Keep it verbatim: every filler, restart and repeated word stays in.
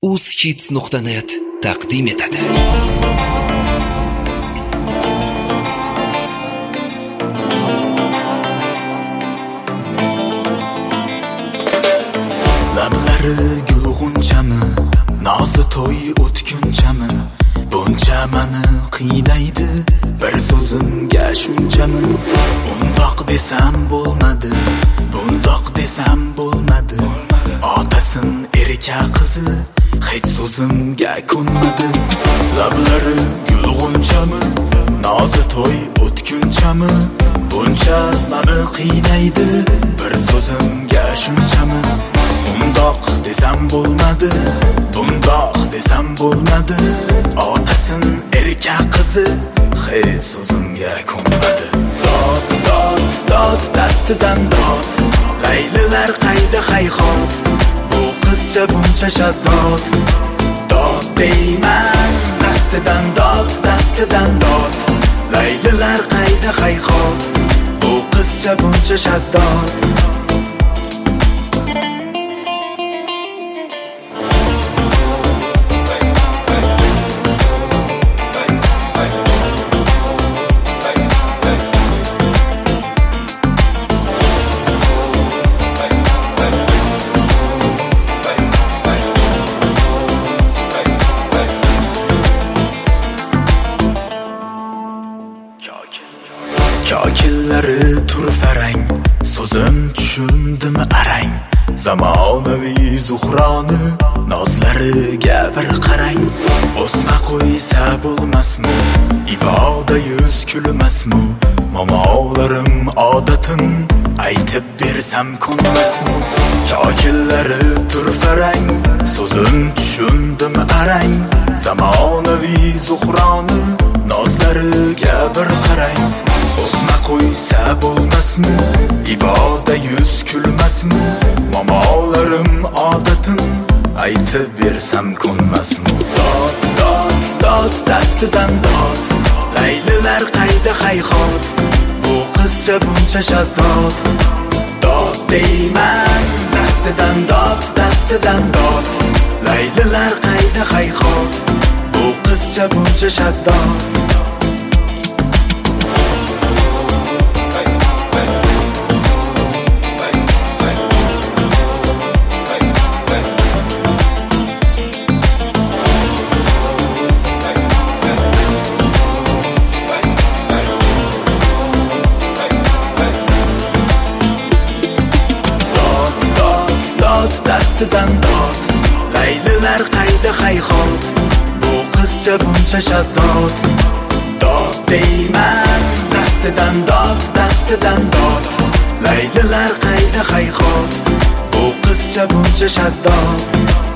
uzkids nuqta net taqdim etadi. Lablari gulg'unchami, nozi to'y o'tgunchami, buncha mani qiynaydi bir so'zimga shunchami. Undoq desam bo'lmadi, bundoq desam bo'lmadi. Otasin erka qizi hech so'zimga ko'nmadi. Lablari gulg'unchami, nozi to'y o'tgunchami, buncha mani qiynaydi bir so'zimga shunchami. Bundoq desam bo'lmadi, bundoq desam bo'lmadi. Otasin erka qizi hech so'zimga ko'nmadi. Dod, dod, dod, dastidan dod. Laylilar qayda hayhot, bu qizcha buncha shaddod. Dod deyman, dastidan dod, dastidan dod. Laylilar qayda hayhot, bu qizcha buncha shaddod. Kokillari turfarang, so'zim tushundimi arang. Zamonaviy zuhroni nozlariga bir qarang. O'sma qo'ysa bo'lmasmi, iboda yuz kulmasmi? Momolarim odatin aytib bersam ko'nmasmi? Kokillari turfarang, so'zim tushundimi arang. Zamonaviy zuhroni nozlariga bir qarang. O'sma qo'ysa bo'lmasmi, iboda yuz kulmasmi? Momolarim odatin aytib bersam ko'nmasmi? Dod, dod, dod, dastidan dod. Laylilar qayda hayhot, bu qizcha buncha shaddod. Dod deyman, dastidan dod, dastidan dod. Laylilar qayda hayhot, bu qizcha buncha shaddod. Dastidan dod. Laylilar qayda hayhot, bu qizcha buncha shaddod. Dod deyman, dastidan dod, dastidan dod. Laylilar qayda hayhot, bu qizcha buncha shaddod.